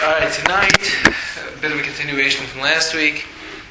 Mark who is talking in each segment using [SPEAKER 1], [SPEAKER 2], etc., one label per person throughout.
[SPEAKER 1] Alright, tonight, a bit of a continuation from last week.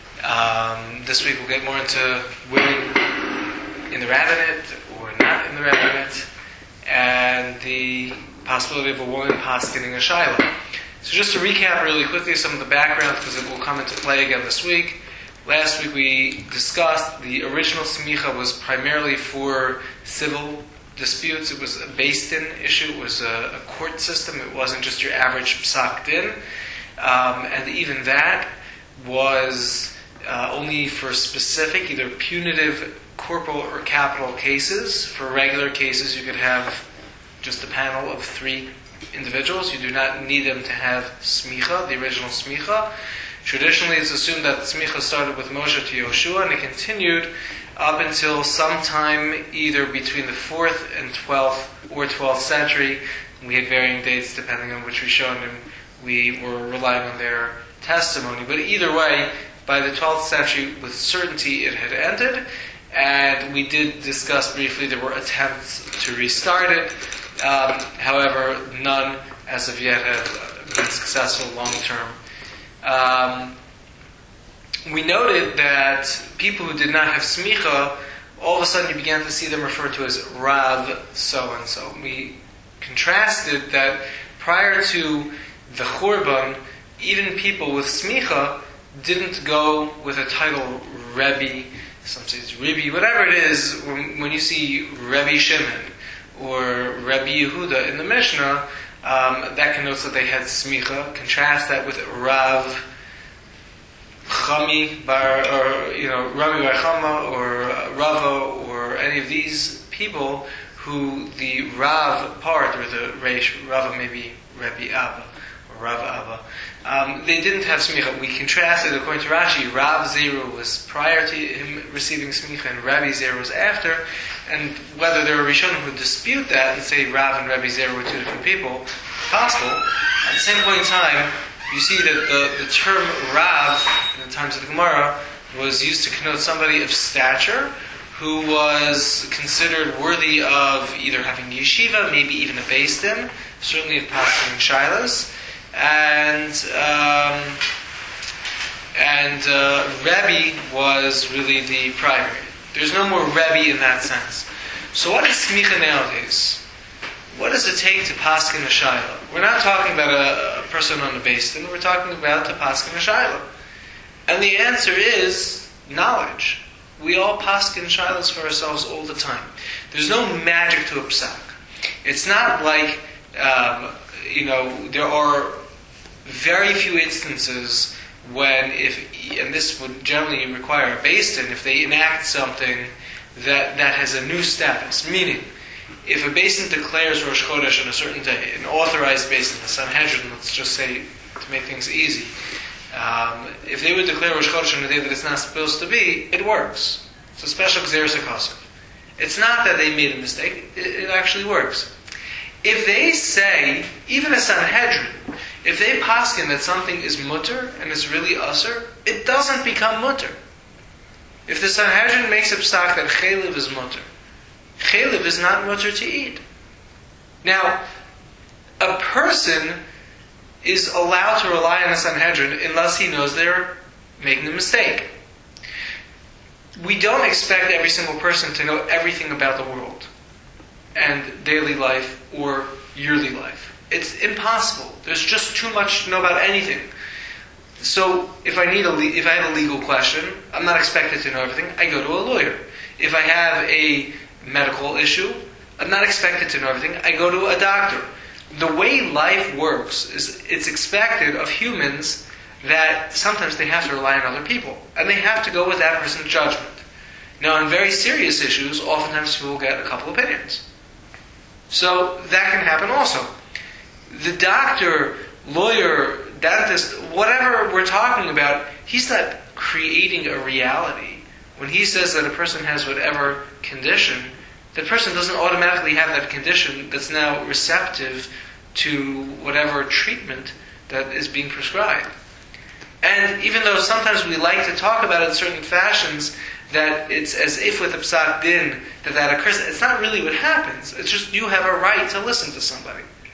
[SPEAKER 1] This week we'll get more into women in the rabbinate or not in the rabbinate, and the possibility of a woman poskening a shiloh. So just to recap really quickly some of the background, because it will come into play again this week. Last week we discussed the original smicha was primarily for civil disputes. It was a beis din issue. It was a court system. It wasn't just your average psak din. And even that was only for specific, either punitive, corporal, or capital cases. For regular cases, you could have just a panel of 3 individuals. You do not need them to have smicha, the original smicha. Traditionally, it's assumed that smicha started with Moshe to Yoshua, and it continued up until sometime either between the 4th and 12th or 12th century. We had varying dates depending on which Rishonim we were relying on their testimony. But either way, by the 12th century, with certainty it had ended, and we did discuss briefly there were attempts to restart it. However, none as of yet have been successful long term. We noted that people who did not have smicha, all of a sudden you began to see them referred to as Rav so-and-so. We contrasted that prior to the Churban, even people with smicha didn't go with a title Rebbe, some say it's Ribbi, whatever it is. When you see Rebbe Shimon or Rebbe Yehuda in the Mishnah, that connotes that they had smicha. Contrast that with Rav Chami Bar, or Rami Bar Chama, or Rava, or any of these people who the Rav part, or the Reish Rava, maybe Rebbe Abba or Rav Abba, they didn't have smicha. We contrasted, according to Rashi, Rav Zeru was prior to him receiving smicha, and Rabbi Zeru was after. And whether there are Rishonim who dispute that and say Rav and Rabbi Zeru were 2 different people, possible. At the same point in time, you see that the term Rav, in the times of the Gemara, was used to connote somebody of stature who was considered worthy of either having yeshiva, maybe even a beis din, certainly of passing shilas, and Rebbe was really the primary. There's no more Rebbe in that sense. So what is smicha nowadays? What does it take to paskin a shiloh? We're not talking about a person on a beis din. We're talking about to paskin a shiloh. And the answer is knowledge. We all paskin shilohs for ourselves all the time. There's no magic to a psak. It's not like, there are very few instances when, and this would generally require a beis din, if they enact something that has a new status. Meaning, if a beis din declares Rosh Chodesh on a certain day, an authorized beis din, the Sanhedrin, let's just say, to make things easy, if they would declare Rosh Chodesh on a day that it's not supposed to be, it works. It's a special Gzeres HaKosov. It's not that they made a mistake, it actually works. If they say, even a Sanhedrin, if they paskin that something is mutter and it's really usher, it doesn't become mutter. If the Sanhedrin makes a psak that chaylev is mutter, chaylev is not mutter to eat. Now, a person is allowed to rely on a Sanhedrin unless he knows they're making a mistake. We don't expect every single person to know everything about the world and daily life or yearly life. It's impossible. There's just too much to know about anything. So if I have a legal question, I'm not expected to know everything. I go to a lawyer. If I have a medical issue, I'm not expected to know everything. I go to a doctor. The way life works is it's expected of humans that sometimes they have to rely on other people. And they have to go with that person's judgment. Now, in very serious issues, oftentimes people get a couple opinions. So that can happen also. The doctor, lawyer, dentist, whatever we're talking about, he's not creating a reality. When he says that a person has whatever condition, that person doesn't automatically have that condition that's now receptive to whatever treatment that is being prescribed. And even though sometimes we like to talk about it in certain fashions, that it's as if with a psak din that occurs, it's not really what happens. It's just you have a right to listen to somebody.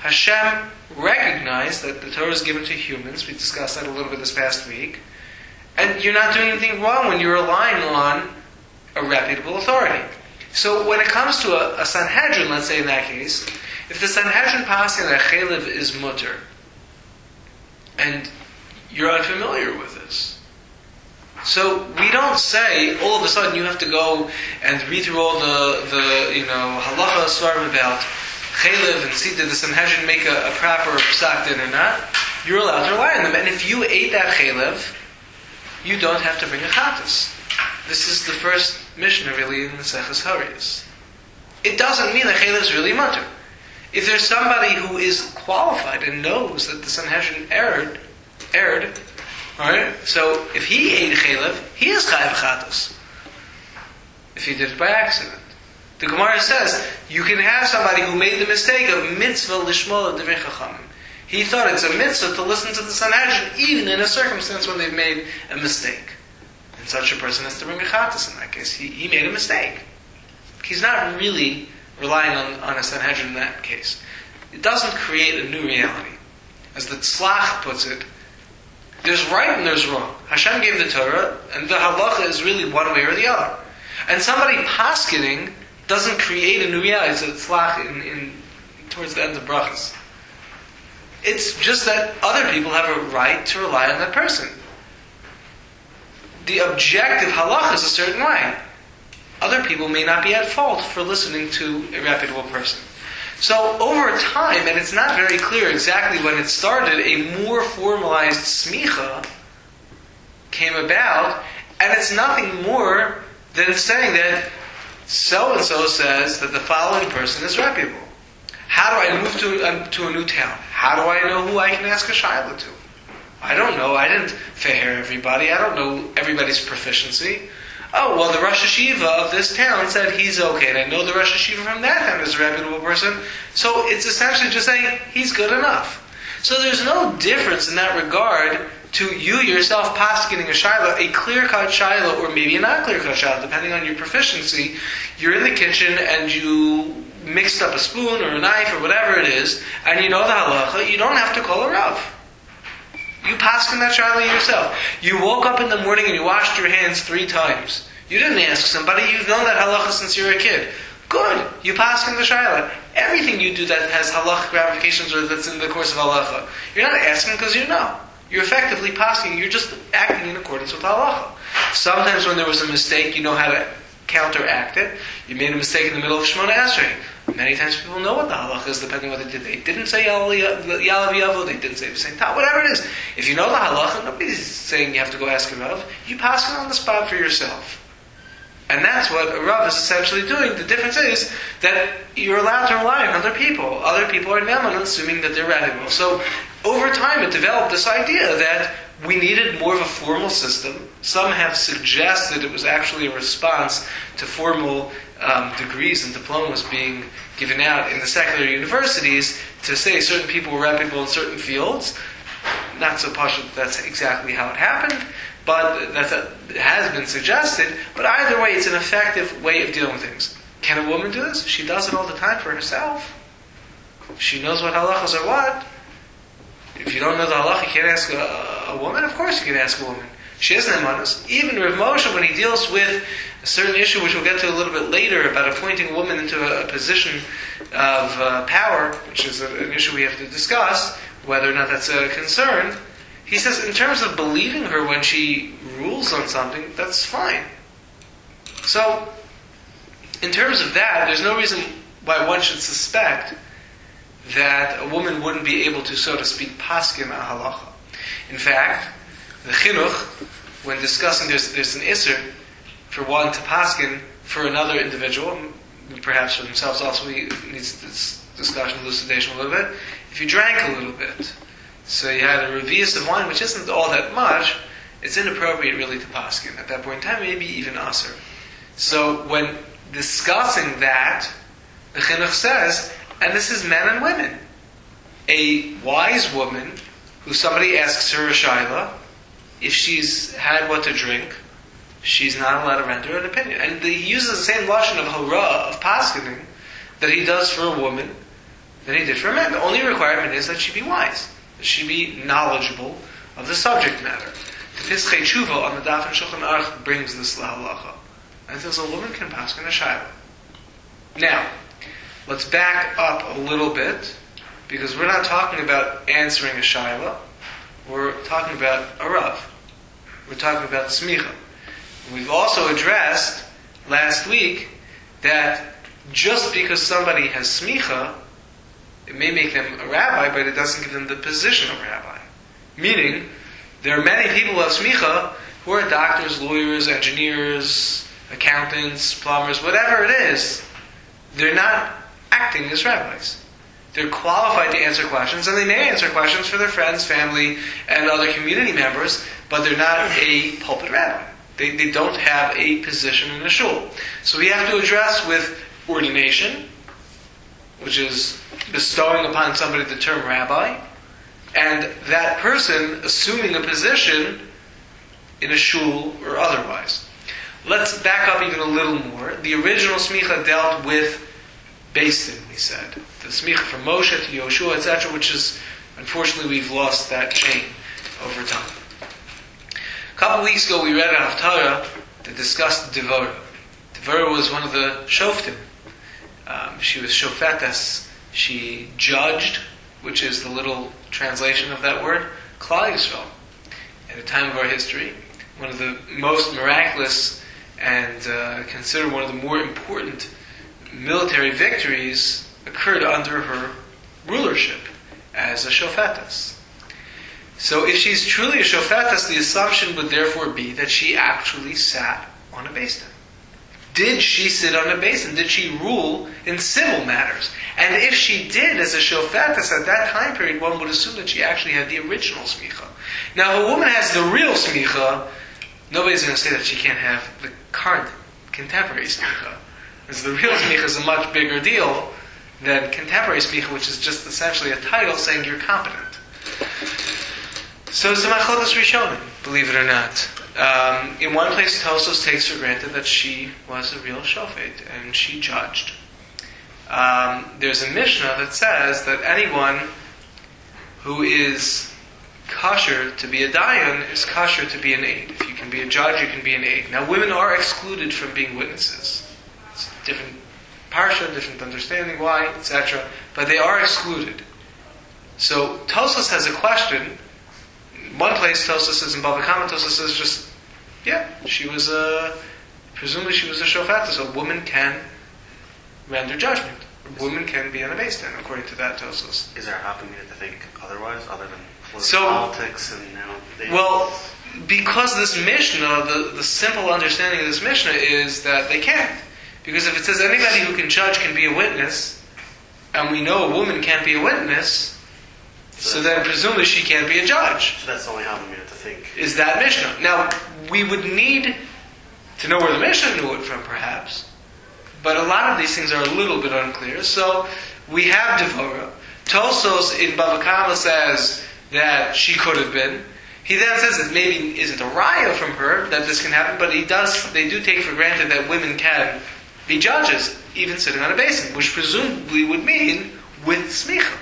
[SPEAKER 1] Hashem recognized that the Torah is given to humans. We discussed that a little bit this past week. And you're not doing anything wrong when you're relying on a reputable authority. So when it comes to a Sanhedrin, let's say in that case, if the Sanhedrin passes that chaylev is mutter, and you're unfamiliar with this, so we don't say all of a sudden you have to go and read through all the halacha svarim about chaylev and see did the Sanhedrin make a proper psak din or not. You're allowed to rely on them, and if you ate that chaylev, you don't have to bring a chatas. This is the first Mishnah really in the Seches Hariyos. It doesn't mean that chaylev is really mutter. If there's somebody who is qualified and knows that the Sanhedrin erred, alright? So if he ate chaylev, he is chayav chatas. If he did it by accident. The Gemara says, you can have somebody who made the mistake of mitzvah lishmol divrei chachamim. He thought it's a mitzvah to listen to the Sanhedrin even in a circumstance when they've made a mistake. And such a person has to bring a chatas in that case. He made a mistake. He's not really relying on a Sanhedrin in that case. It doesn't create a new reality. As the Tzlach puts it, there's right and there's wrong. Hashem gave the Torah, and the halacha is really one way or the other. And somebody paskening doesn't create a new reality. It's a Tzlach in towards the end of brachas. It's just that other people have a right to rely on that person. The objective halacha is a certain way. Other people may not be at fault for listening to a reputable person. So over time, and it's not very clear exactly when it started, a more formalized smicha came about, and it's nothing more than saying that so-and-so says that the following person is reputable. How do I move to a new town? How do I know who I can ask a shayla to? I don't know. I didn't feher everybody. I don't know everybody's proficiency. Oh, well, the Rosh Hashiva of this town said he's okay, and I know the Rosh Hashiva from that town is a reputable person. So it's essentially just saying he's good enough. So there's no difference in that regard to you yourself paskening a shayla, a clear-cut shayla, or maybe a not clear-cut shayla, depending on your proficiency. You're in the kitchen and you mixed up a spoon or a knife or whatever it is, and you know the halacha, you don't have to call a rav. You pasken that shayla yourself. You woke up in the morning and you washed your hands 3 times. You didn't ask somebody, you've known that halacha since you were a kid. Good, you pasken the shayla. Everything you do that has halachic ramifications or that's in the course of halacha, you're not asking because you know. You're effectively pasking, you're just acting in accordance with halacha. Sometimes when there was a mistake, you know how to counteract it. You made a mistake in the middle of Shemona Esrei. Many times people know what the halacha is, depending on what they did. They didn't say Yalav Yavo, they didn't say the same time, whatever it is. If you know the halacha, nobody's saying you have to go ask a Rav. You pass it on the spot for yourself. And that's what a Rav is essentially doing. The difference is that you're allowed to rely on other people. Other people are neman, assuming that they're reputable. So over time it developed this idea that we needed more of a formal system. Some have suggested it was actually a response to formal degrees and diplomas being given out in the secular universities to say certain people were reputable in certain fields. Not so posh that that's exactly how it happened, but that has been suggested. But either way, it's an effective way of dealing with things. Can a woman do this? She does it all the time for herself. She knows what halachas are what. If you don't know the halacha, you can't ask a woman. Of course you can ask a woman. She has nemanos. Even Rav Moshe, when he deals with a certain issue, which we'll get to a little bit later, about appointing a woman into a position of power, which is an issue we have to discuss, whether or not that's a concern, he says in terms of believing her when she rules on something, that's fine. So, in terms of that, there's no reason why one should suspect that a woman wouldn't be able to, so to speak, paskin a halacha. In fact, the chinuch, when discussing, there's an isser for one to paskin for another individual, perhaps for themselves also, he needs this discussion, elucidation a little bit. If you drank a little bit, so you had a revius of wine, which isn't all that much, it's inappropriate really to paskin. At that point in time, maybe even aser. So when discussing that, the chinuch says, and this is men and women, a wise woman who somebody asks her a shayla, if she's had what to drink, she's not allowed to render an opinion. And he uses the same lashon of hora, of paskining, that he does for a woman than he did for a man. The only requirement is that she be wise, that she be knowledgeable of the subject matter. The Pischei Tshuva on the Daf and Shulchan Aruch brings this lahalacha. And it says a woman can paskin a shayla. Now, let's back up a little bit, because we're not talking about answering a shayla. We're talking about a rav. We're talking about smicha. We've also addressed last week that just because somebody has smicha, it may make them a rabbi, but it doesn't give them the position of rabbi. Meaning, there are many people who have smicha who are doctors, lawyers, engineers, accountants, plumbers, whatever it is. They're not acting as rabbis. They're qualified to answer questions, and they may answer questions for their friends, family, and other community members, but they're not a pulpit rabbi. They don't have a position in a shul. So we have to address with ordination, which is bestowing upon somebody the term rabbi, and that person assuming a position in a shul or otherwise. Let's back up even a little more. The original smicha dealt with Beis Din, we said. The smicha from Moshe to Yoshua, etc., which is, unfortunately, we've lost that chain over time. A couple weeks ago, we read an Haftarah that discussed Devorah. Devorah was one of the Shoftim. She was Shofetes. She judged, which is the little translation of that word, Klal Yisrael. At a time of our history, one of the most miraculous and considered one of the more important military victories occurred under her rulership as a Shofetes. So if she's truly a Shofetes, the assumption would therefore be that she actually sat on a Beis Din. Did she sit on a Beis Din? Did she rule in civil matters? And if she did as a Shofetes at that time period, one would assume that she actually had the original smicha. Now, if a woman has the real smicha, nobody's going to say that she can't have the current, contemporary smicha. Because the real smicha is a much bigger deal than contemporary smicha, which is just essentially a title saying you're competent. So it's a Machodas Rishonim, believe it or not. In one place, Tosos takes for granted that she was a real shofet, and she judged. There's a Mishnah that says that anyone who is kosher to be a dayan is kosher to be an aid. If you can be a judge, you can be an aid. Now, women are excluded from being witnesses. It's a different parsha, different understanding why, etc. But they are excluded. So Tosos has a question. One place Tosos says in Bava Kama, Tosos says just, she was presumably she was a shofet, so a woman can render judgment. A woman can be on a Beis Din, according to that Tosos.
[SPEAKER 2] Is there a happening to think otherwise, other than politics and
[SPEAKER 1] well, because this Mishnah, the simple understanding of this Mishnah is that they can't. Because if it says anybody who can judge can be a witness, and we know a woman can't be a witness, so then presumably she can't be a judge.
[SPEAKER 2] So that's the only happening to think.
[SPEAKER 1] Is that Mishnah. Now, we would need to know where the Mishnah knew it from, perhaps. But a lot of these things are a little bit unclear. So we have Devorah. Tosos in Bava Kama says that she could have been. He then says that maybe isn't a raya from her that this can happen, but they do take for granted that women can be judges, even sitting on a Beis Din, which presumably would mean with smicha.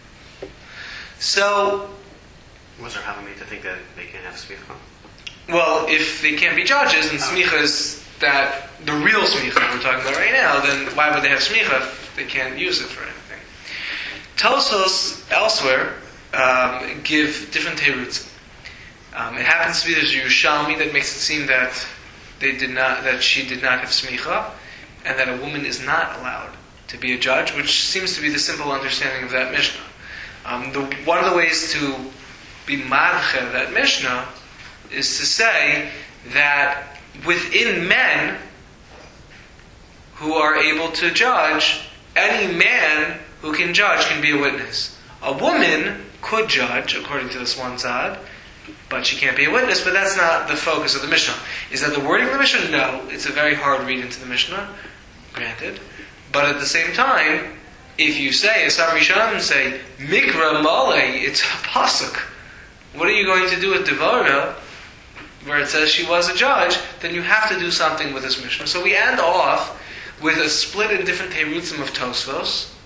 [SPEAKER 1] So,
[SPEAKER 2] was there having me to think that they can't have smicha?
[SPEAKER 1] Well, if they can't be judges, and smicha is that the real smicha we're talking about right now, then why would they have smicha if they can't use it for anything? Tosos elsewhere give different terutzim. It happens to be there's a Yerushalmi that makes it seem that she did not have smicha, and that a woman is not allowed to be a judge, which seems to be the simple understanding of that Mishnah. One of the ways to be madche that Mishnah is to say that within men who are able to judge, any man who can judge can be a witness. A woman could judge, according to this one side, but she can't be a witness, but that's not the focus of the Mishnah. Is that the wording of the Mishnah? No. It's a very hard read into the Mishnah, granted. But at the same time, if you say, as some Rishonim say, Mikra Male, it's a pasuk. What are you going to do with Devorah, where it says she was a judge? Then you have to do something with this Mishnah. So we end off with a split in different terutzim of Tosfos,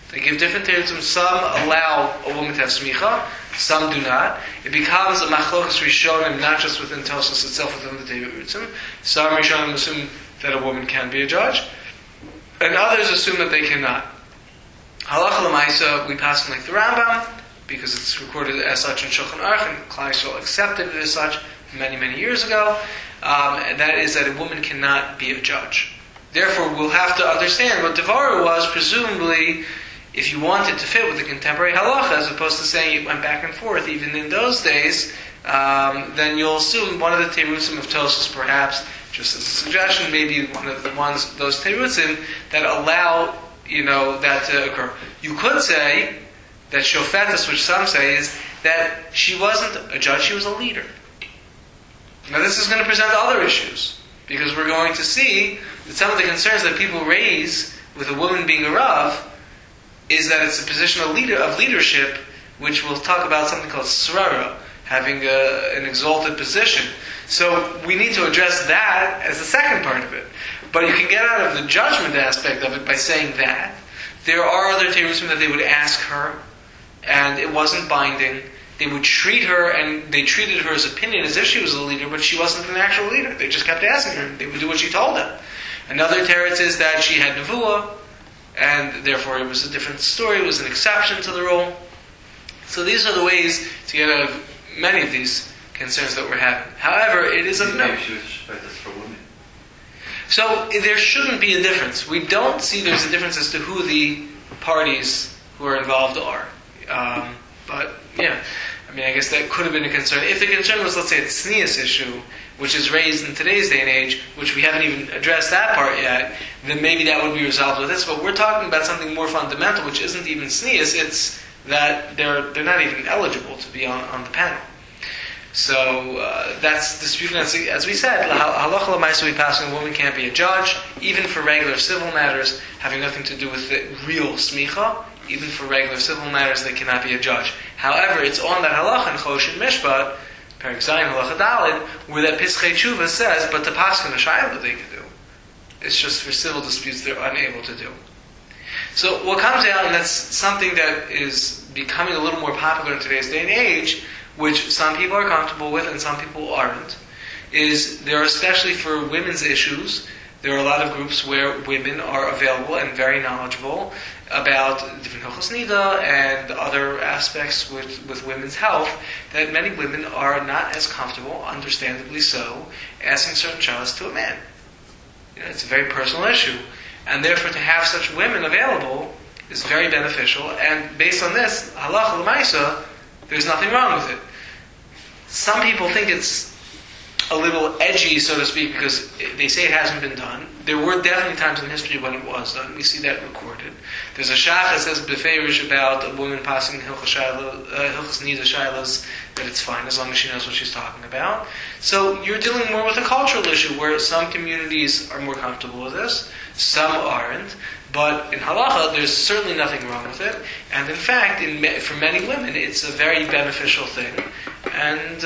[SPEAKER 1] They give different terutzim. Some allow a woman to have smicha, some do not. It becomes a machlokas rishonim, not just within Tosfos itself, within the terutzim. Some rishonim assume that a woman can be a judge, and others assume that they cannot. Halacha l'maisa, we pass like the Rambam, because it's recorded as such in Shulchan Aruch, and Klal Yisrael accepted it as such many, many years ago. And that is that a woman cannot be a judge. Therefore, we'll have to understand what Devara was, presumably, if you wanted to fit with the contemporary halacha, as opposed to saying it went back and forth, even in those days, then you'll assume one of the terutzim of Tosfos, perhaps, just as a suggestion, maybe one of the ones, those terutzim, that allow, that to occur. You could say that shofetas, which some say, is that she wasn't a judge, she was a leader. Now this is going to present other issues, because we're going to see that some of the concerns that people raise with a woman being a Rav is that it's a position of leadership, which we'll talk about something called srara, having an exalted position. So we need to address that as the second part of it. But you can get out of the judgment aspect of it by saying that. There are other terutzim that they would ask her, and it wasn't binding. They would treat her, and they treated her as opinion as if she was a leader, but she wasn't an actual leader. They just kept asking her. They would do what she told them. Another teretz is that she had nevuah, and therefore it was a different story. It was an exception to the rule. So these are the ways to get out of many of these concerns that we're having. However, it is a no.
[SPEAKER 2] Maybe she was shofetas for women.
[SPEAKER 1] So there shouldn't be a difference. We don't see there's a difference as to who the parties who are involved are. But yeah, I guess that could have been a concern. If the concern was, let's say, a tznius issue, which is raised in today's day and age, which we haven't even addressed that part yet, then maybe that would be resolved with this. But we're talking about something more fundamental, which isn't even tznius. It's that they're not even eligible to be on the panel. So that's disputed. As we said, halacha l'maisa we pass, a woman can't be a judge, even for regular civil matters having nothing to do with the real smicha. Even for regular civil matters, they cannot be a judge. However, it's on that halacha in Choshen Mishpat, Perek Zayin halacha Daled, where that Pischei Tshuva says, but the paskin l'shayla they can do. It's just for civil disputes they're unable to do. So what comes out, and that's something that is becoming a little more popular in today's day and age, which some people are comfortable with and some people aren't, is there, especially for women's issues, there are a lot of groups where women are available and very knowledgeable about different hilchos nida and other aspects with women's health, that many women are not as comfortable, understandably so, asking certain shaylos to a man. It's a very personal issue. And therefore to have such women available is very beneficial. And based on this, halacha l'maisa, there's nothing wrong with it. Some people think it's a little edgy, so to speak, because they say it hasn't been done. There were definitely times in history when it was done. We see that recorded. There's a shach that says beferish about a woman passing hilchos nida shaylos, that it's fine as long as she knows what she's talking about. So you're dealing more with a cultural issue where some communities are more comfortable with this, some aren't. But in halacha, there's certainly nothing wrong with it. And in fact, for many women, it's a very beneficial thing. And,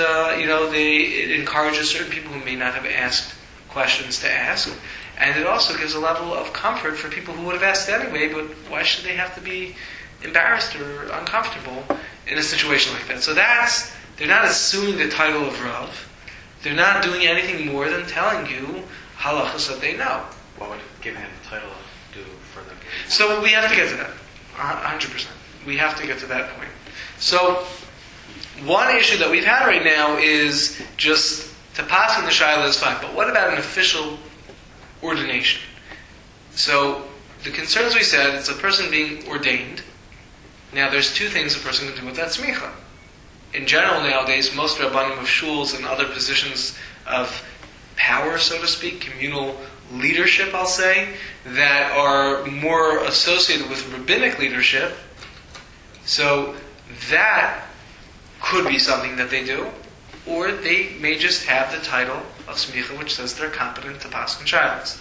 [SPEAKER 1] it encourages certain people who may not have asked questions to ask. And it also gives a level of comfort for people who would have asked anyway, but why should they have to be embarrassed or uncomfortable in a situation like that? So they're not assuming the title of Rav. They're not doing anything more than telling you halachas that they know.
[SPEAKER 2] What would giving him the title do for them?
[SPEAKER 1] So we have to get to that. 100%. We have to get to that point. So one issue that we've had right now is just to pass in the shayla is fine, but what about an official ordination? So the concerns we said, it's a person being ordained. Now there's two things a person can do with that smicha. In general nowadays, most rabbanim of shuls and other positions of power, so to speak, communal leadership, I'll say, that are more associated with rabbinic leadership, so that could be something that they do, or they may just have the title of smicha, which says they're competent to paskin shaylos.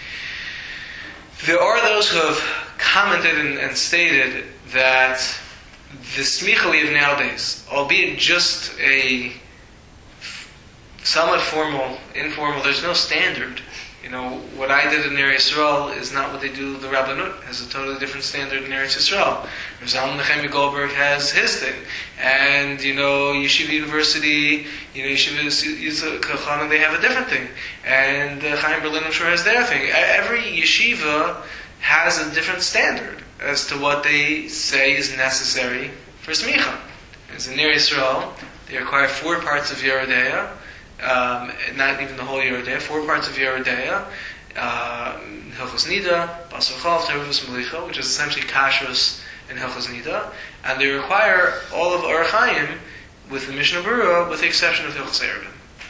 [SPEAKER 1] There are those who have commented and stated that the smicha we have nowadays, albeit just a somewhat formal, informal, there's no standard What I did in Eretz Yisrael is not what they do. The Rabbanut has a totally different standard in Eretz Yisrael. Zalman Nechemia Goldberg has his thing, and Yeshiva University, Yeshiva Yitzhak Chana, they have a different thing, and Chaim Berlin, I'm sure, has their thing. Every yeshiva has a different standard as to what they say is necessary for smicha. As in Eretz Yisrael, they require 4 parts of Yerodea. Not even the whole Yerodea, 4 parts of Yerodea, Hilchos Nida, Basar Chalav, Teruvos Melicha, which is essentially Kashrus and Hilchos Nida, and they require all of Orach Chaim with the Mishnah Berurah, with the exception of Hilchos Eruvin.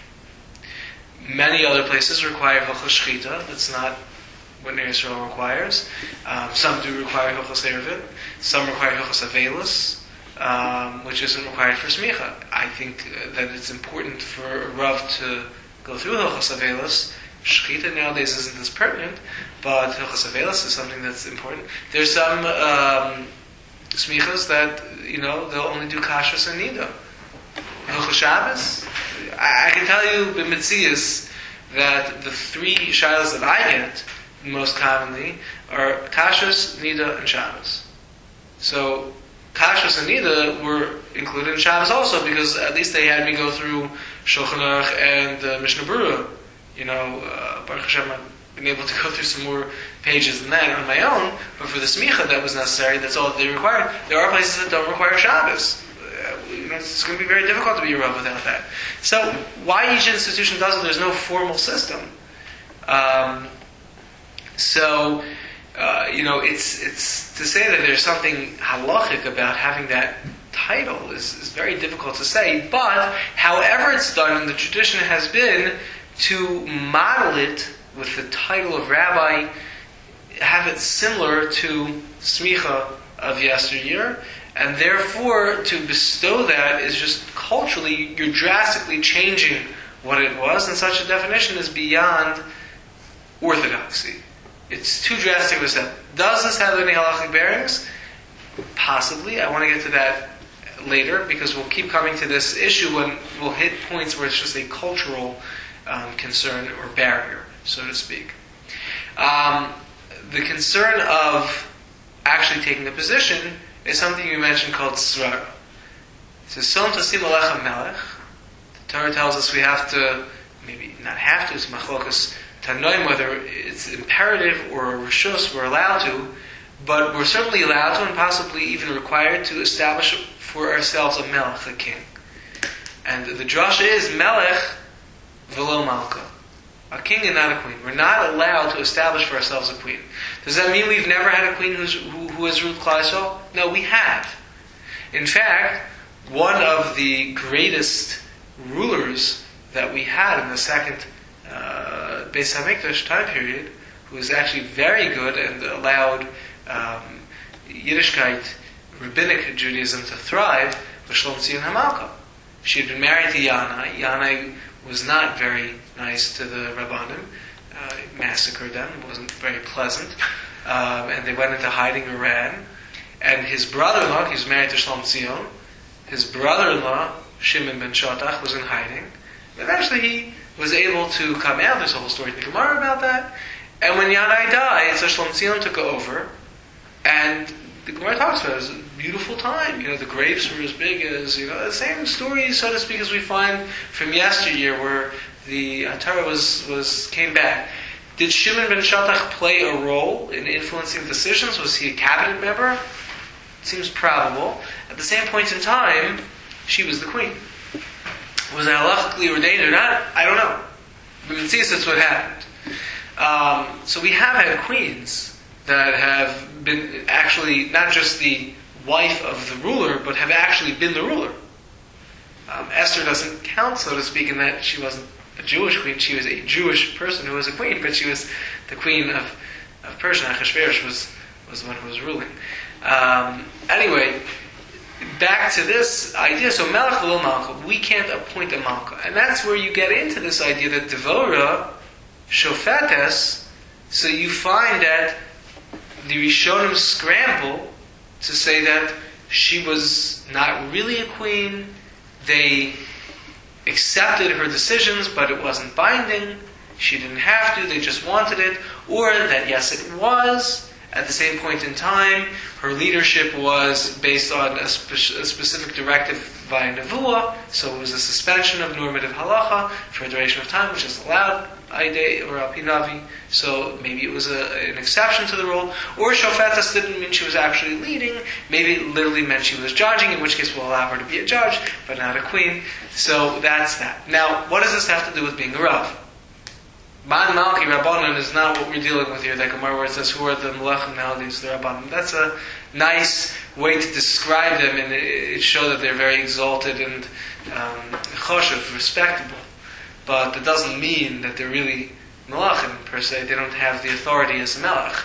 [SPEAKER 1] Many other places require Hilchos Shchita. That's not what Eretz Yisrael requires. Some do require Hilchos Eruvin. Some require Hilchos Avelis, which isn't required for smicha. I think that it's important for a Rav to go through Hilchos Avelis. Shechita nowadays isn't as pertinent, but Hilchos Avelis is something that's important. There's some smichas that, they'll only do kashrus and nida. Hilchos Shabbos, I can tell you b'mitzias that the 3 shilas that I get most commonly are kashrus, nida, and Shabbos. So Kashrus and Nida were included in Shabbos also, because at least they had me go through Shulchan Aruch and Mishnah Berurah. Baruch Hashem, I've been able to go through some more pages than that on my own, but for the smicha that was necessary, that's all that they required. There are places that don't require Shabbos. It's going to be very difficult to be a Rav without that. So, why each institution does it, there's no formal system. It's to say that there's something halachic about having that title is very difficult to say, but however it's done, and the tradition has been to model it with the title of rabbi, have it similar to smicha of yesteryear, and therefore to bestow that is just culturally, you're drastically changing what it was, and such a definition is beyond orthodoxy. It's too drastic of a step. Does this have any halachic bearings? Possibly. I want to get to that later, because we'll keep coming to this issue when we'll hit points where it's just a cultural concern or barrier, so to speak. The concern of actually taking a position is something you mentioned called tzrara. It says, Som tasim alecha melech. The Torah tells us we have to, maybe not have to, it's machlokas Tanoim, whether it's imperative or a reshus, we're allowed to, but we're certainly allowed to, and possibly even required to, establish for ourselves a melech, a king. And the drasha is melech v'lo malka, a king and not a queen. We're not allowed to establish for ourselves a queen. Does that mean we've never had a queen who has ruled Klal Yisrael? No, we have. In fact, one of the greatest rulers that we had in the second Beis HaMikdash time period, who was actually very good and allowed Yiddishkeit, rabbinic Judaism to thrive, was Shlom Tzion HaMalka. She had been married to Yanai. Yanai was not very nice to the Rabbanim, massacred them, it wasn't very pleasant, and they went into hiding or ran. And his brother-in-law, he was married to Shlom Tzion, his brother-in-law, Shimon ben Shotach, was in hiding. Eventually he was able to come out. There's a whole story in the Gemara about that. And when Yanai died, so Shlom Tzion took over, and the Gemara talks about it. It was a beautiful time. The grapes were as big as, the same story, so to speak, as we find from yesteryear, where the Torah came back. Did Shimon ben Shotach play a role in influencing decisions? Was he a cabinet member? It seems probable. At the same point in time, she was the queen. Was it halachically ordained or not? I don't know. But in Tzitz, that's what happened. So we have had queens that have been actually not just the wife of the ruler, but have actually been the ruler. Esther doesn't count, so to speak, in that she wasn't a Jewish queen. She was a Jewish person who was a queen, but she was the queen of Persia. Achashverosh was the one who was ruling. Anyway, back to this idea. So Melech v'lo Malka, we can't appoint a Malka, and that's where you get into this idea that Devora Shofetes. So you find that the Rishonim scramble to say that she was not really a queen. They accepted her decisions, but it wasn't binding. she didn't have to, they just wanted it, or that yes, it was. At the same point in time, her leadership was based on a specific directive via Nevuah, so it was a suspension of normative halacha for a duration of time, which is allowed Aidei or Al Pi Navi, so maybe it was an exception to the rule. Or Shofetas didn't mean she was actually leading, maybe it literally meant she was judging, in which case we'll allow her to be a judge, but not a queen. So that's that. Now, what does this have to do with being a Rav? Man Malki Rabbanon is not what we're dealing with here. That Gemara where it says, who are the Melechim nowadays, the Rabbanon. That's a nice way to describe them, and it shows that they're very exalted and choshev, respectable. But that doesn't mean that they're really Melechim, per se. They don't have the authority as a Melech.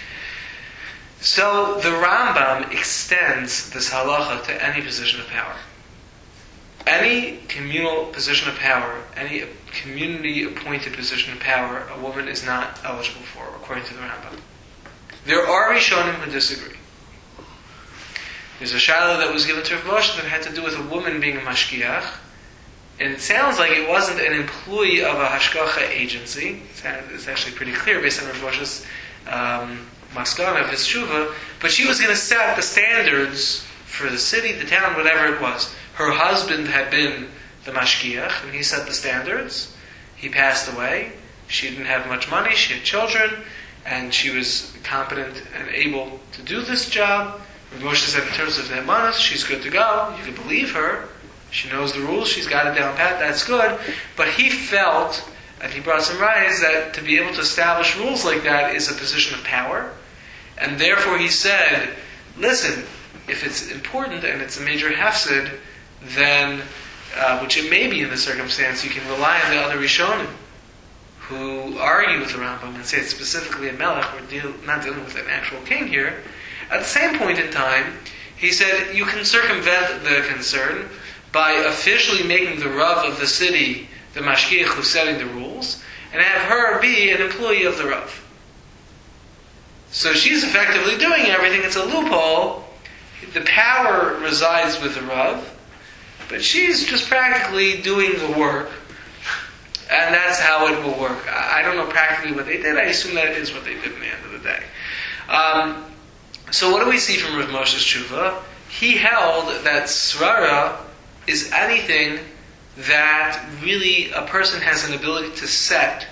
[SPEAKER 1] So the Rambam extends this halacha to any position of power. Any communal position of power, any community-appointed position of power, a woman is not eligible for, according to the Rambam. There are Rishonim who disagree. There's a shaila that was given to Rav Moshe that had to do with a woman being a mashgiach, and it sounds like it wasn't an employee of a hashgacha agency. It's actually pretty clear based on Rav Moshe's maskana of his tshuva, but she was going to set the standards for the city, the town, whatever it was. Her husband had been the mashgiach, and he set the standards. He passed away. She didn't have much money. She had children, and she was competent and able to do this job. Rav Moshe said, in terms of the Nemanos, she's good to go. You can believe her. She knows the rules. She's got it down pat. That's good. But he felt, and he brought some rayas, that to be able to establish rules like that is a position of power. And therefore he said, listen, if it's important and it's a major hefsid, then, which it may be in this circumstance, you can rely on the other Rishonim who argue with the Rambam and say it's specifically a melech. We're not dealing with an actual king here. At the same point in time, he said you can circumvent the concern by officially making the Rav of the city the mashgiach who's setting the rules, and have her be an employee of the Rav. So she's effectively doing everything. It's a loophole. The power resides with the Rav, but she's just practically doing the work, and that's how it will work. I don't know practically what they did. I assume that is what they did in the end of the day. So what do we see from Rav Moshe's tshuva? He held that srara is anything that really a person has an ability to set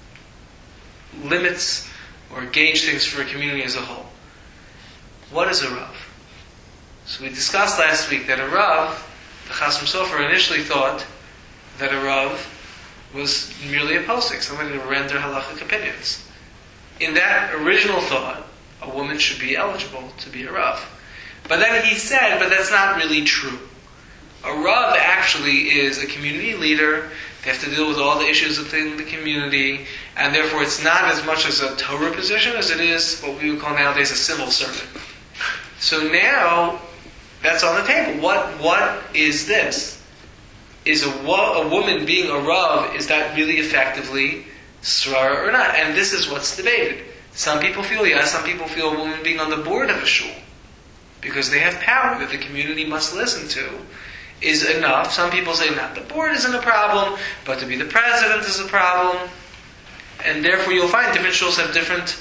[SPEAKER 1] limits or gauge things for a community as a whole. What is a Rav? So we discussed last week that a Rav, the Chasam Sofer initially thought that a Rav was merely a posek, somebody to render halachic opinions. In that original thought, a woman should be eligible to be a Rav. But then he said, but that's not really true. A Rav actually is a community leader. They have to deal with all the issues within the community, and therefore it's not as much as a Torah position as it is what we would call nowadays a civil servant. So now, that's on the table. What is this? Is a woman being a Rav, is that really effectively srara or not? And this is what's debated. Some people feel yes, some people feel a woman being on the board of a shul, because they have power that the community must listen to, is enough. Some people say not the board isn't a problem, but to be the president is a problem. And therefore you'll find different shuls have different,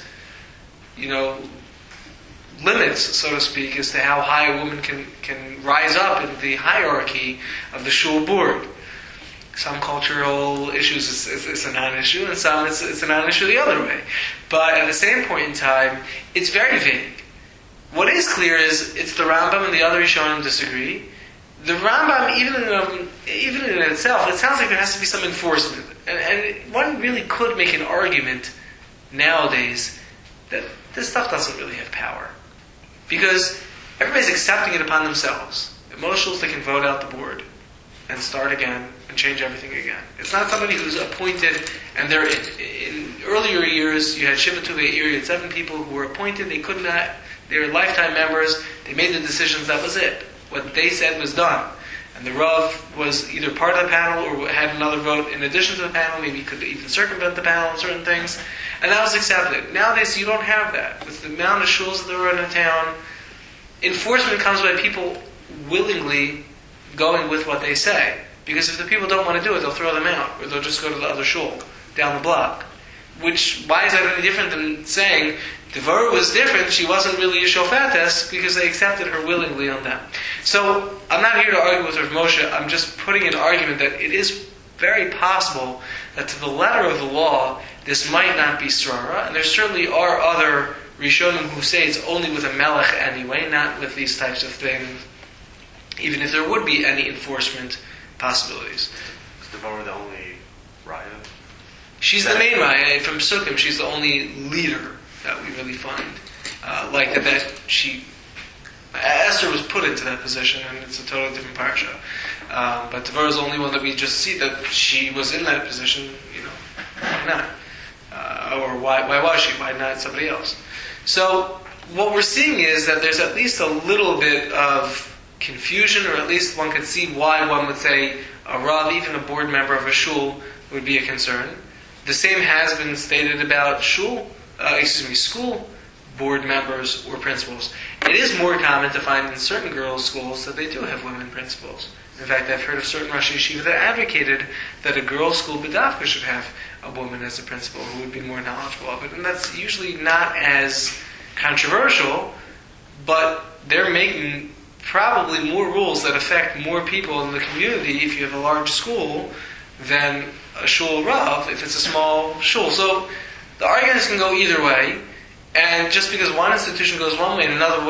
[SPEAKER 1] limits, so to speak, as to how high a woman can rise up in the hierarchy of the shul board. Some cultural issues it's a non-issue, and some it's a non-issue the other way. But at the same point in time, it's very vague. What is clear is it's the Rambam and the other Rishonim disagree. The Rambam, even in itself, it sounds like there has to be some enforcement. And one really could make an argument nowadays that this stuff doesn't really have power. Because everybody's accepting it upon themselves. At most shuls, they can vote out the board and start again and change everything again. It's not somebody who's appointed, and they're in earlier years, you had Shiva Tuvei you had 7 people who were appointed, they were lifetime members, they made the decisions, that was it. What they said was done. And the Rav was either part of the panel or had another vote in addition to the panel, maybe he could even circumvent the panel on certain things, and that was accepted. Nowadays you don't have that. With the amount of shuls that are in a town, enforcement comes by people willingly going with what they say. Because if the people don't want to do it, they'll throw them out, or they'll just go to the other shul. down the block. Why is that any different than saying Devorah was different, she wasn't really a shofetes because they accepted her willingly on that. So, I'm not here to argue with Rav Moshe, I'm just putting an argument that it is very possible that to the letter of the law, this might not be Srara, and there certainly are other Rishonim who say it's only with a Melech anyway, not with these types of things, even if there would be any enforcement possibilities.
[SPEAKER 2] Is Devorah the only Raya?
[SPEAKER 1] She's the main Raya. From Sukkim, she's the only leader that we really find. Esther was put into that position, and it's a totally different parsha. But Devorah is the only one that we just see that she was in that position, why not? Or why was she? Why not somebody else? So, what we're seeing is that there's at least a little bit of confusion, or at least one could see why one would say a Rav, even a board member of a shul, would be a concern. The same has been stated about school board members or principals. It is more common to find in certain girls' schools that they do have women principals. In fact, I've heard of certain Rosh Yeshiva that advocated that a girls' school b'davka should have a woman as a principal who would be more knowledgeable of it. And that's usually not as controversial, but they're making probably more rules that affect more people in the community if you have a large school than a shul rav if it's a small shul. So the arguments can go either way, and just because one institution goes one way and another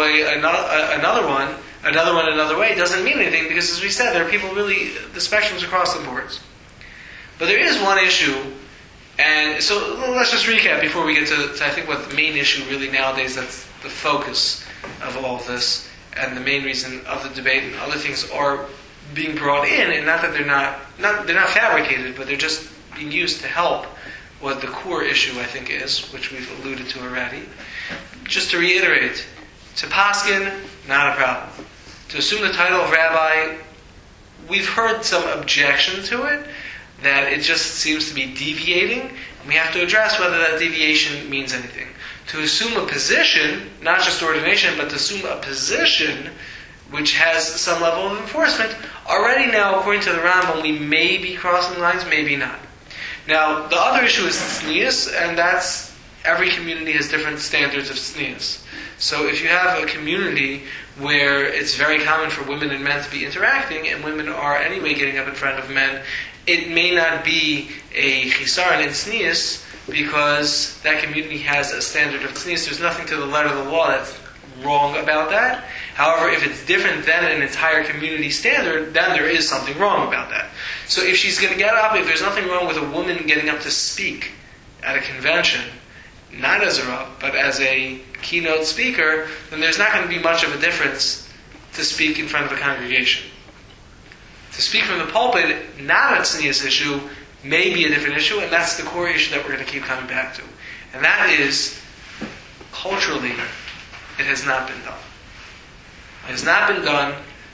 [SPEAKER 1] one another way doesn't mean anything, because as we said, there are people really, the spectrum's across the boards. But there is one issue, and so let's just recap before we get to I think what the main issue really nowadays, that's the focus of all of this, and the main reason of the debate and other things are being brought in, and not that they're not fabricated, but they're just being used to help what the core issue I think is, which we've alluded to already. Just to reiterate, to paskin, not a problem. To assume the title of rabbi, we've heard some objection to it, that it just seems to be deviating, and we have to address whether that deviation means anything. To assume a position, not just ordination, but to assume a position which has some level of enforcement, already now, according to the Rambam, we may be crossing lines, maybe not. Now, the other issue is tznius, and that's, every community has different standards of tznius. So if you have a community where it's very common for women and men to be interacting, and women are anyway getting up in front of men, it may not be a chisaron in tznius, because that community has a standard of tznius. There's nothing to the letter of the law that's wrong about that. However, if it's different than an entire community standard, then there is something wrong about that. So if she's going to get up, if there's nothing wrong with a woman getting up to speak at a convention, not as a Rav, but as a keynote speaker, then there's not going to be much of a difference to speak in front of a congregation. To speak from the pulpit, not a tznius issue, may be a different issue, and that's the core issue that we're going to keep coming back to. And that is, culturally, it has not been done. It has not been done,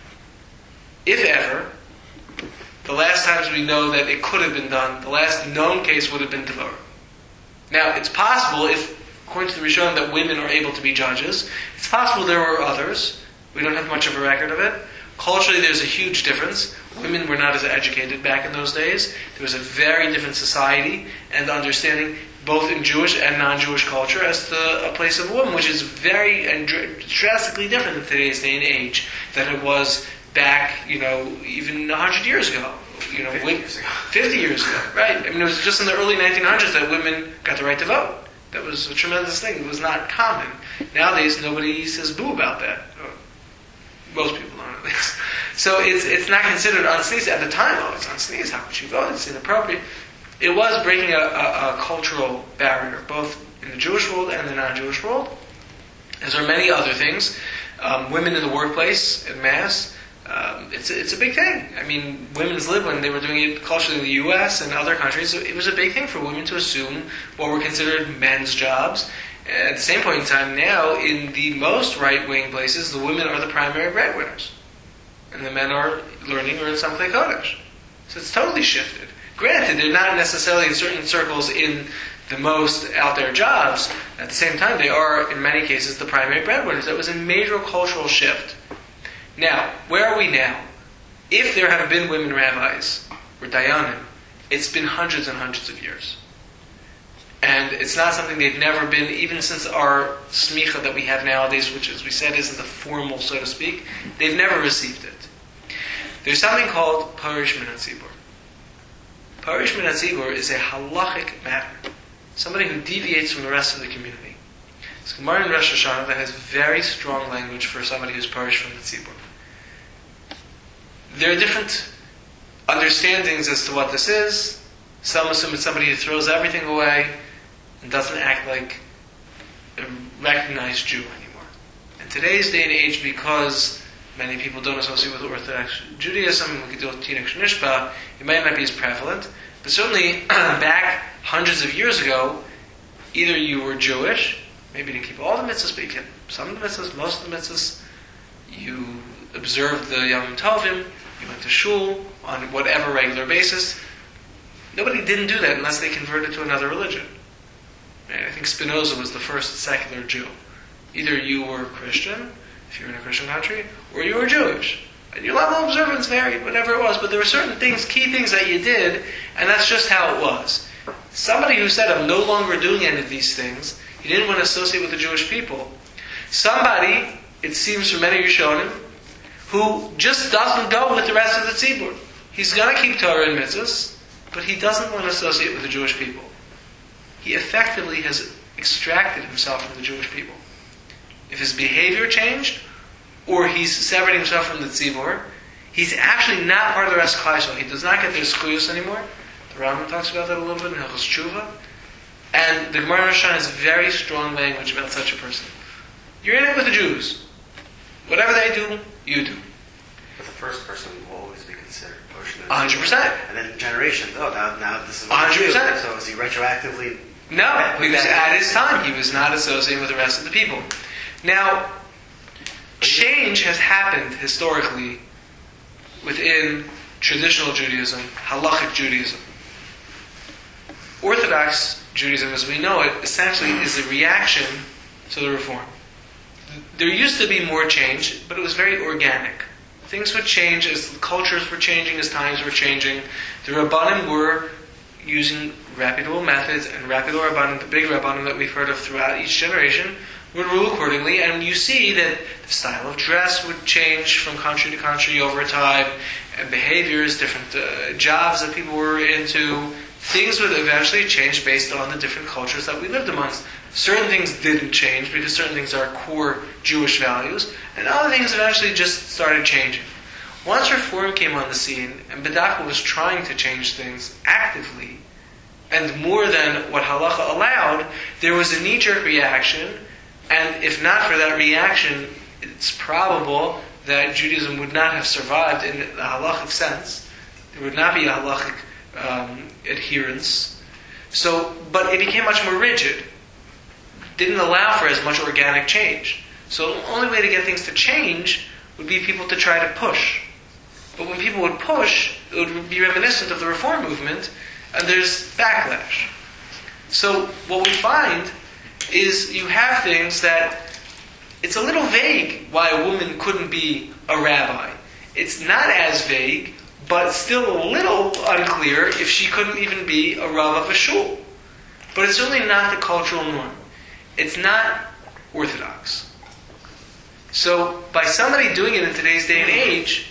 [SPEAKER 1] if ever. The last times we know that it could have been done, the last known case would have been Devorah. Now, it's possible, if, according to the Rishonim, that women are able to be judges, it's possible there were others. We don't have much of a record of it. Culturally, there's a huge difference. Women were not as educated back in those days. There was a very different society and understanding, both in Jewish and non-Jewish culture, as to a place of a woman, which is very and drastically different in today's day and age than it was back, even 100 years ago. 50 years ago, right? I mean, it was just in the early 1900s that women got the right to vote. That was a tremendous thing. It was not common. Nowadays, nobody says boo about that. Most people don't, at least. So it's not considered unsneezed at the time. Oh, it's unsneezed. How could you vote? It's inappropriate. It was breaking a cultural barrier, both in the Jewish world and the non-Jewish world. As there are many other things. Women in the workplace, en masse, it's a big thing. I mean, women's lib, when they were doing it culturally in the U.S. and other countries, it was a big thing for women to assume what were considered men's jobs. At the same point in time, now, in the most right-wing places, the women are the primary breadwinners. And the men are learning or in some play Kodesh. So it's totally shifted. Granted, they're not necessarily in certain circles in the most out there jobs. At the same time, they are, in many cases, the primary breadwinners. That was a major cultural shift. Now, where are we now? If there have been women rabbis, or dayanim, it's been hundreds and hundreds of years. And it's not something they've never been, even since our smicha that we have nowadays, which, as we said, isn't the formal, so to speak, they've never received it. There's something called Parish Min HaTzibur. Parish Min HaTzibur is a halachic matter. Somebody who deviates from the rest of the community. It's Gemara in Rosh Hashanah that has very strong language for somebody who's Parish from the Tzibur. There are different understandings as to what this is. Some assume it's somebody who throws everything away and doesn't act like a recognized Jew anymore. In today's day and age, because many people don't associate with Orthodox Judaism, it might not be as prevalent, but certainly back hundreds of years ago, either you were Jewish, maybe you didn't keep all the mitzvahs, but you kept some of the mitzvahs, most of the mitzvahs, you observed the Yom Tovim, you went to shul on whatever regular basis. Nobody didn't do that unless they converted to another religion. I think Spinoza was the first secular Jew. Either you were Christian, if you were in a Christian country, or you were Jewish. And your level of observance varied, whatever it was, but there were certain things, key things that you did, and that's just how it was. Somebody who said, I'm no longer doing any of these things, he didn't want to associate with the Jewish people. Somebody, it seems from many Rishonim, who just doesn't go with the rest of the tzibur. He's going to keep Torah and mitzvahs, but he doesn't want to associate with the Jewish people. He effectively has extracted himself from the Jewish people. If his behavior changed, or he's separating himself from the tzibur, he's actually not part of the rest of Klal Yisrael. He does not get their zchuyos anymore. The Rambam talks about that a little bit in Hilchos Tshuva. And the Gemara Rosh Hashanah has very strong language about such a person. You're in it with the Jews. Whatever they do, you do.
[SPEAKER 2] But the first person will always be considered Parish Min
[SPEAKER 1] 100%.
[SPEAKER 2] And then generations, now this is
[SPEAKER 1] 100%.
[SPEAKER 2] So is he retroactively...
[SPEAKER 1] No, because at his time he was not associating with the rest of the people. Now, change has happened historically within traditional Judaism, halachic Judaism. Orthodox Judaism, as we know it, essentially is a reaction to the Reform. There used to be more change, but it was very organic. Things would change as cultures were changing, as times were changing. The Rabbanim were using reputable methods, and reputable Rabbanim, the big Rabbanim that we've heard of throughout each generation, would rule accordingly, and you see that the style of dress would change from country to country over time, and behaviors, different jobs that people were into. Things would eventually change based on the different cultures that we lived amongst. Certain things didn't change because certain things are core Jewish values, and other things eventually just started changing. Once Reform came on the scene, and Bedachah was trying to change things actively, and more than what Halacha allowed, there was a knee-jerk reaction, and if not for that reaction, it's probable that Judaism would not have survived in the halachic sense. There would not be a halachic adherence. But it became much more rigid. Didn't allow for as much organic change. So the only way to get things to change would be people to try to push. But when people would push, it would be reminiscent of the Reform movement, and there's backlash. So what we find is you have things that it's a little vague why a woman couldn't be a rabbi. It's not as vague, but still a little unclear if she couldn't even be a rav of a shul. But it's certainly not the cultural norm. It's not orthodox. So by somebody doing it in today's day and age,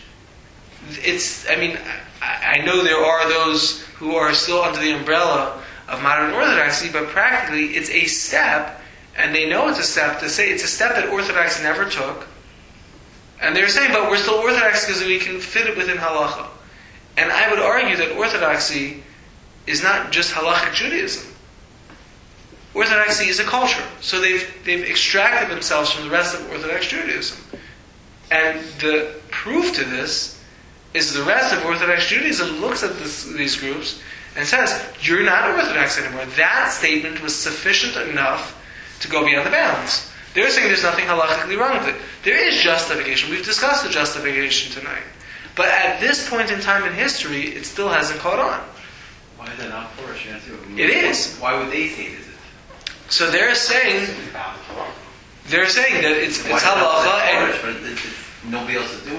[SPEAKER 1] I know there are those who are still under the umbrella of modern orthodoxy, but practically it's a step, and they know it's a step to say it's a step that Orthodox never took. And they're saying, but we're still Orthodox because we can fit it within halacha. And I would argue that Orthodoxy is not just halachic Judaism. Orthodoxy is a culture. So they've extracted themselves from the rest of Orthodox Judaism. And the proof to this is the rest of Orthodox Judaism looks at these groups and says, you're not Orthodox anymore. That statement was sufficient enough to go beyond the bounds. They're saying there's nothing halachically wrong with it. There is justification. We've discussed the justification tonight. But at this point in time in history, it still hasn't caught on.
[SPEAKER 3] Why is that not Parish?
[SPEAKER 1] It is.
[SPEAKER 3] Why would they say this?
[SPEAKER 1] So they're saying that it's halacha,
[SPEAKER 3] but nobody else is doing it.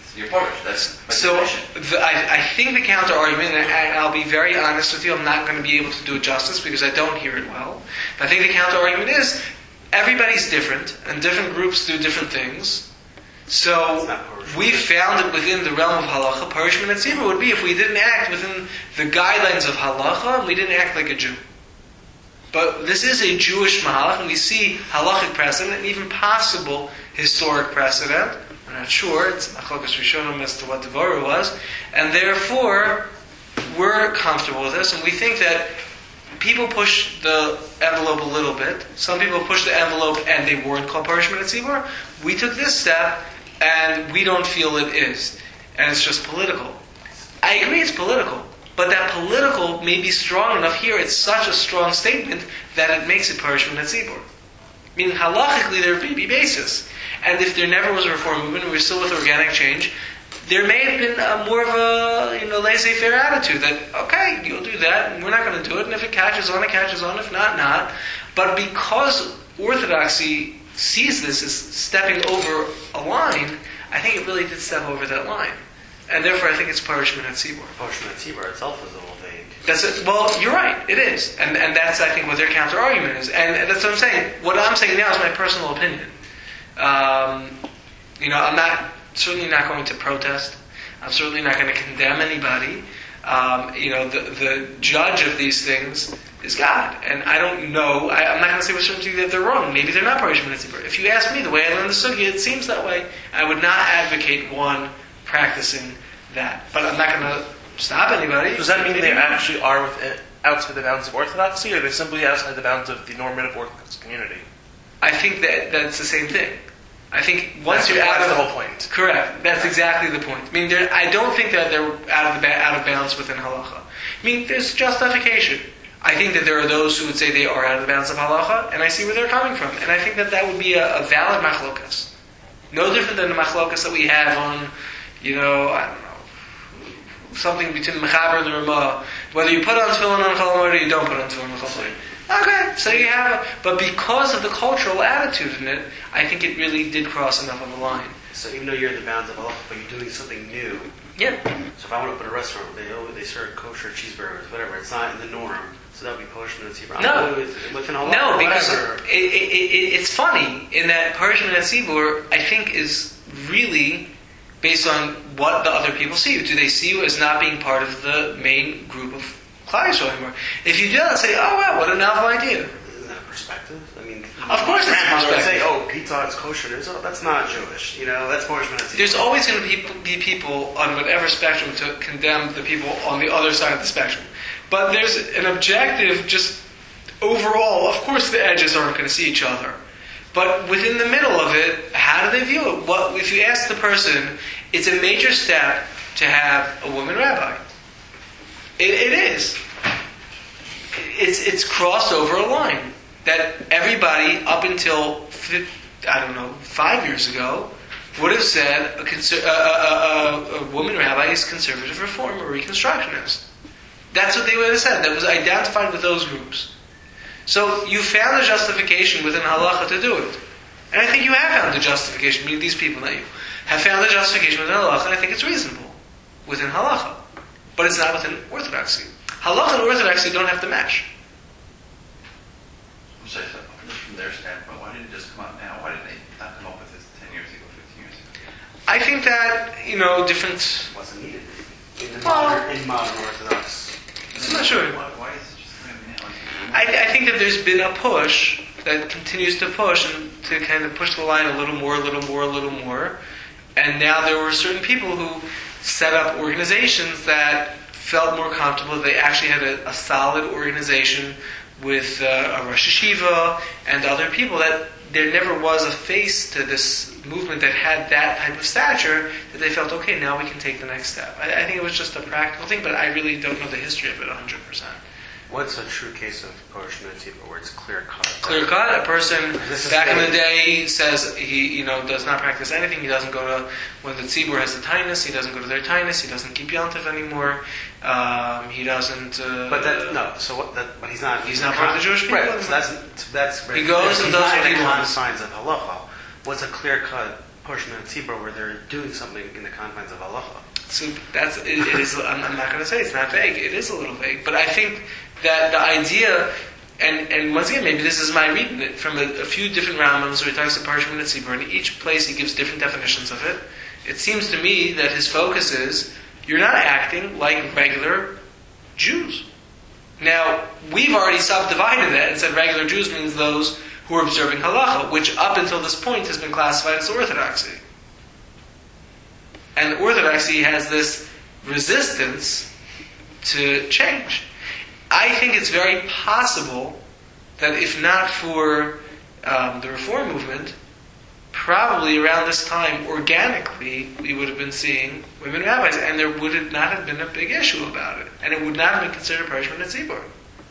[SPEAKER 3] You're Polish. That's
[SPEAKER 1] So
[SPEAKER 3] tradition.
[SPEAKER 1] I think the counter argument, and I'll be very honest with you, I'm not going to be able to do it justice because I don't hear it well. But I think the counter argument is everybody's different, and different groups do different things. So we found it within the realm of halacha. Parishman and tzibur would be if we didn't act within the guidelines of halacha, we didn't act like a Jew. But this is a Jewish mahalach, and we see halachic precedent, and even possible historic precedent. I'm not sure. It's machlokas rishonim as to what the Vorah was, and therefore we're comfortable with this, and we think that people push the envelope a little bit. Some people push the envelope and they weren't called parishman and tzibur. We took this step, and we don't feel it is, and it's just political. I agree, it's political. But that political may be strong enough here, it's such a strong statement that it makes it parishman and tzibur. Meaning, halachically, there may be basis. And if there never was a reform movement, and we're still with organic change, there may have been more of a laissez-faire attitude that, okay, you'll do that, and we're not going to do it, and if it catches on, it catches on, if not, not. But because Orthodoxy sees this as stepping over a line, I think it really did step over that line. And therefore, I think it's parishman and tzibur.
[SPEAKER 2] Parishman and tzibur itself is a little vague.
[SPEAKER 1] That's it. Well, you're right. It is, and that's I think what their counter argument is, and that's what I'm saying. What I'm saying now is my personal opinion. I'm certainly not going to protest. I'm certainly not going to condemn anybody. The judge of these things is God, and I don't know. I'm not going to say with certainty that they're wrong. Maybe they're not parishman and tzibur. If you ask me, the way I learned the sugya, it seems that way. I would not advocate one practicing that. But I'm not going to stop anybody.
[SPEAKER 4] Does that mean they actually are outside the bounds of orthodoxy, or are they simply outside the bounds of the normative Orthodox community?
[SPEAKER 1] I think that's the same thing. I think once you're out of
[SPEAKER 4] the whole point.
[SPEAKER 1] Correct. That's exactly the point. I mean, I don't think that they're out of bounds within halacha. I mean, there's justification. I think that there are those who would say they are out of the bounds of halacha, and I see where they're coming from. And I think that would be a valid machlokas. No different than the machlokas that we have on, I don't know, something between the Mechaber and the Ramah. Whether you put on tefillin on Chol Hamoed or you don't put on tefillin on Chol Hamoed. Okay, so you have it. But because of the cultural attitude in it, I think it really did cross enough of a line.
[SPEAKER 2] So even though you're in the bounds of halacha, but you're doing something new.
[SPEAKER 1] Yeah.
[SPEAKER 2] So if I want to open a restaurant, they serve kosher cheeseburgers, whatever. It's not in the norm. So that would be parishman and tzibur.
[SPEAKER 1] No.
[SPEAKER 2] Within halacha,
[SPEAKER 1] No, because
[SPEAKER 2] it's
[SPEAKER 1] it's funny in that parishman and tzibur, I think, is really based on what the other people see you. Do they see you as not being part of the main group of Klal Yisrael anymore? If you do that, say, oh wow, what a novel idea.
[SPEAKER 2] Isn't that a perspective? I mean,
[SPEAKER 1] of course it's a perspective.
[SPEAKER 2] Say, oh, pizza is kosher. That's not Jewish. That's parishman and tzibur.
[SPEAKER 1] There's always going to be people on whatever spectrum to condemn the people on the other side of the spectrum. But there's an objective, just overall, of course the edges aren't going to see each other. But within the middle of it, how do they view it? Well, if you ask the person, it's a major step to have a woman rabbi. It is. It's crossed over a line that everybody up until 5 years ago would have said a woman rabbi is conservative reform or reconstructionist. That's what they would have said. That was identified with those groups. So you found a justification within halacha to do it. And I think you have found a justification, meaning these people, not you, have found a justification within halacha, and I think it's reasonable within halacha. But it's not within orthodoxy. Halacha and orthodoxy don't have to mesh.
[SPEAKER 3] So from their standpoint, why didn't it just come out now? Why did they not come up with this 10 years ago, 15 years ago?
[SPEAKER 1] I think that, different...
[SPEAKER 2] It wasn't needed in modern Orthodox.
[SPEAKER 1] I'm not sure.
[SPEAKER 3] Why is it just coming now?
[SPEAKER 1] I think that there's been a push that continues to push and to kind of push the line a little more. And now there were certain people who set up organizations that felt more comfortable. They actually had a solid organization with a Rosh Yeshiva and other people that there never was a face to this movement that had that type of stature that they felt, okay, now we can take the next step. I think it was just a practical thing, but I really don't know the history of it 100%.
[SPEAKER 2] What's a true case of parishman and tzibur where it's clear cut?
[SPEAKER 1] Clear cut. A person back in the day says he does not practice anything. He doesn't go to when the tzibur has the tainus. He doesn't go to their tainus. He doesn't keep yontif anymore. He doesn't.
[SPEAKER 2] But he's not.
[SPEAKER 1] He's not part of the Jewish people.
[SPEAKER 2] Right. So that's
[SPEAKER 1] he goes and does what he wants.
[SPEAKER 2] Confines of halacha. What's a clear cut portion of Tzibor where they're doing something in the confines of halacha.
[SPEAKER 1] So it is. I'm not going to say it's not vague. It is a little vague, but I think that the idea, and once again, maybe this is my reading it from a few different Rambams where he talks about Parshman and Tzibor, and each place he gives different definitions of it. It seems to me that his focus is you're not acting like regular Jews. Now we've already subdivided that and said regular Jews means those who are observing halacha, which up until this point has been classified as orthodoxy. And orthodoxy has this resistance to change. I think it's very possible that if not for the Reform movement, probably around this time, organically, we would have been seeing women rabbis, and there would not have been a big issue about it. And it would not have been considered Parshman and Tzibor.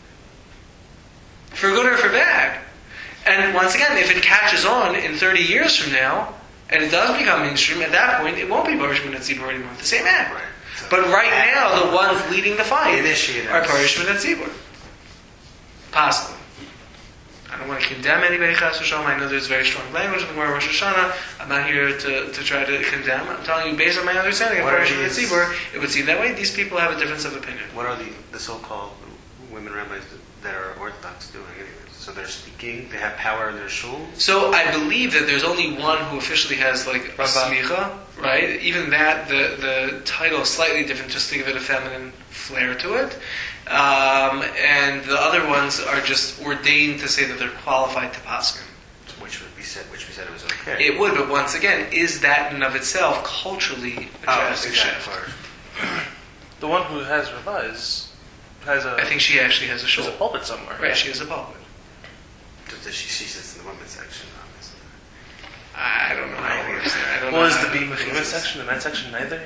[SPEAKER 1] For good or for bad. And once again, if it catches on in 30 years from now, and it does become mainstream, at that point, it won't be Parshman and Tzibor anymore. The same act.
[SPEAKER 2] Right. So
[SPEAKER 1] but right now, the ones leading the fight
[SPEAKER 2] the initiators
[SPEAKER 1] are Parshman and Tzibor. Possibly. I don't want to condemn anybody, Chas v'Shalom. I know there's very strong language in the Gemara Rosh Hashanah. I'm not here to try to condemn. I'm telling you, based on my understanding of Parshman and Tzibor, it would seem that way. These people have a difference of opinion.
[SPEAKER 2] What are the so-called women rabbis that are Orthodox doing anyways? So they're speaking, they have power in their shul?
[SPEAKER 1] So I believe that there's only one who officially has like a smicha, right? Even that, the title is slightly different just to give it a feminine flair to it. And the other ones are just ordained to say that they're qualified to paskin.
[SPEAKER 2] Which we said it was okay.
[SPEAKER 1] It would, but once again, is that in and of itself culturally a drastic shift?
[SPEAKER 4] The one who has rabbis has a.
[SPEAKER 1] I think she actually has a
[SPEAKER 4] Has
[SPEAKER 1] shul.
[SPEAKER 4] a pulpit somewhere.
[SPEAKER 1] Right, she has a pulpit.
[SPEAKER 2] She sits in the women's section, obviously.
[SPEAKER 1] I don't know how it works there. I don't
[SPEAKER 4] Well,
[SPEAKER 1] know
[SPEAKER 4] is
[SPEAKER 1] how
[SPEAKER 4] the
[SPEAKER 1] it
[SPEAKER 4] women's
[SPEAKER 1] works.
[SPEAKER 4] section, the men's section neither?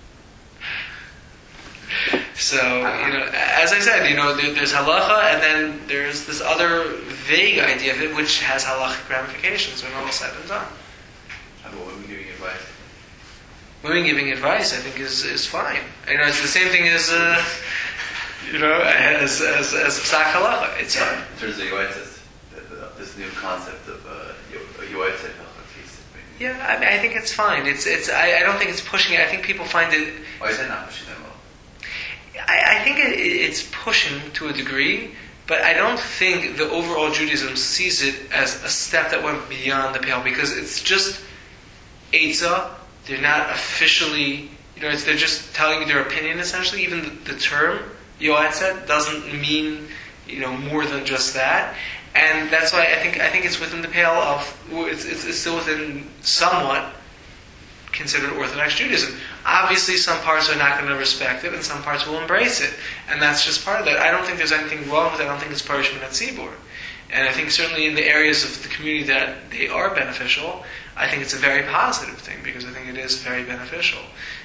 [SPEAKER 1] So, as I said, there's halacha, and then there's this other vague idea of it, which has halachic ramifications when all is said and done.
[SPEAKER 3] How about women giving advice?
[SPEAKER 1] Women giving advice, I think, is fine. It's the same thing as, as psak halacha. It's fine.
[SPEAKER 3] In terms of yoetzes, this new concept of yoetzet.
[SPEAKER 1] Yeah, I think it's fine. I don't think it's pushing it. I think people find it.
[SPEAKER 3] Why is that not pushing them well?
[SPEAKER 1] I think it's pushing to a degree, but I don't think the overall Judaism sees it as a step that went beyond the pale, because it's just Eitzah. They're not officially, they're just telling you their opinion essentially. Even the term Yoetzet doesn't mean, more than just that. And that's why I think it's within the pale of, it's still within somewhat considered Orthodox Judaism. Obviously, some parts are not going to respect it, and some parts will embrace it, and that's just part of that. I don't think there's anything wrong with it. I don't think it's Parshman and Tzibor, and I think certainly in the areas of the community that they are beneficial, I think it's a very positive thing, because I think it is very beneficial.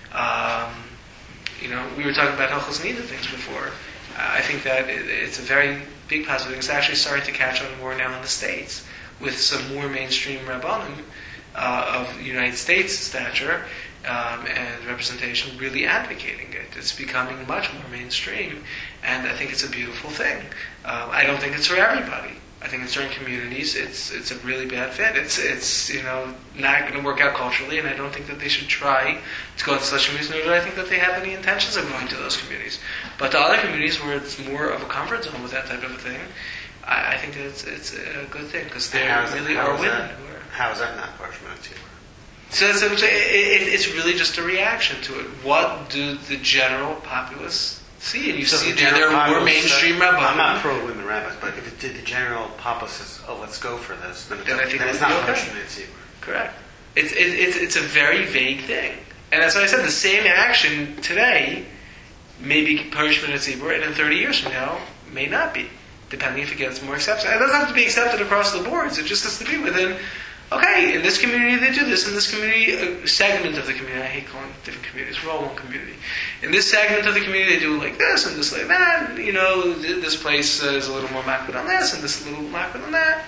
[SPEAKER 1] We were talking about Hilchos Nida things before. I think that it's a very big positive thing. It's actually starting to catch on more now in the States, with some more mainstream Rabbanim of the United States stature and representation really advocating it. It's becoming much more mainstream, and I think it's a beautiful thing. I don't think it's for everybody. I think in certain communities it's a really bad fit. It's not going to work out culturally, and I don't think that they should try to go into such communities, nor do I think that they have any intentions of going to those communities. But the other communities where it's more of a comfort zone with that type of a thing, I think that it's a good thing, because there really are women who are...
[SPEAKER 2] How is that not Parshman and Tzibor?
[SPEAKER 1] So it's really just a reaction to it. What do the general populace see? And you see there are more mainstream rabbis.
[SPEAKER 2] I'm not pro women rabbis, but if the general populace says, "Oh, let's go for this," then
[SPEAKER 1] I think
[SPEAKER 2] it's
[SPEAKER 1] it
[SPEAKER 2] not
[SPEAKER 1] would be okay.
[SPEAKER 2] Parshman and Tzibor.
[SPEAKER 1] Correct. It's a very vague thing, and that's why I said the same action today may be Parshman and Tzibor, and in 30 years from now may not be, depending if it gets more accepted. It doesn't have to be accepted across the boards. It just has to be within. Okay, in this community they do this. In this community, a segment of the community, I hate calling it different communities, we're all one community. In this segment of the community they do like this and this like that. This place is a little more makbid on this and this a little makbid on that.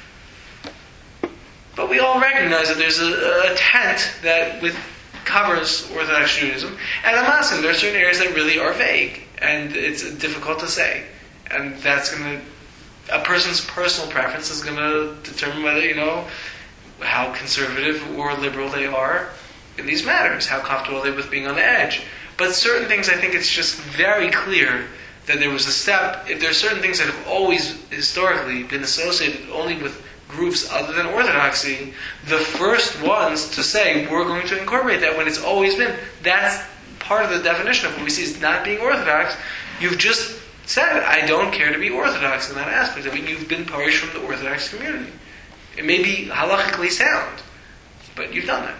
[SPEAKER 1] But we all recognize that there's a tent that covers Orthodox Judaism. And I'm not saying there are certain areas that really are vague, and it's difficult to say. And that's going to... A person's personal preference is going to determine whether, how conservative or liberal they are in these matters, how comfortable are they with being on the edge. But certain things, I think it's just very clear that there was a step. If there are certain things that have always historically been associated only with groups other than Orthodoxy, the first ones to say, we're going to incorporate that when it's always been, that's part of the definition of what we see as not being Orthodox. You've just said, I don't care to be Orthodox in that aspect. I mean, you've been parish from the Orthodox community. It may be halachically sound, but you've done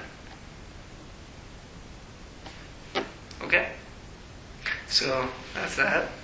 [SPEAKER 1] that. Okay? So, that's that.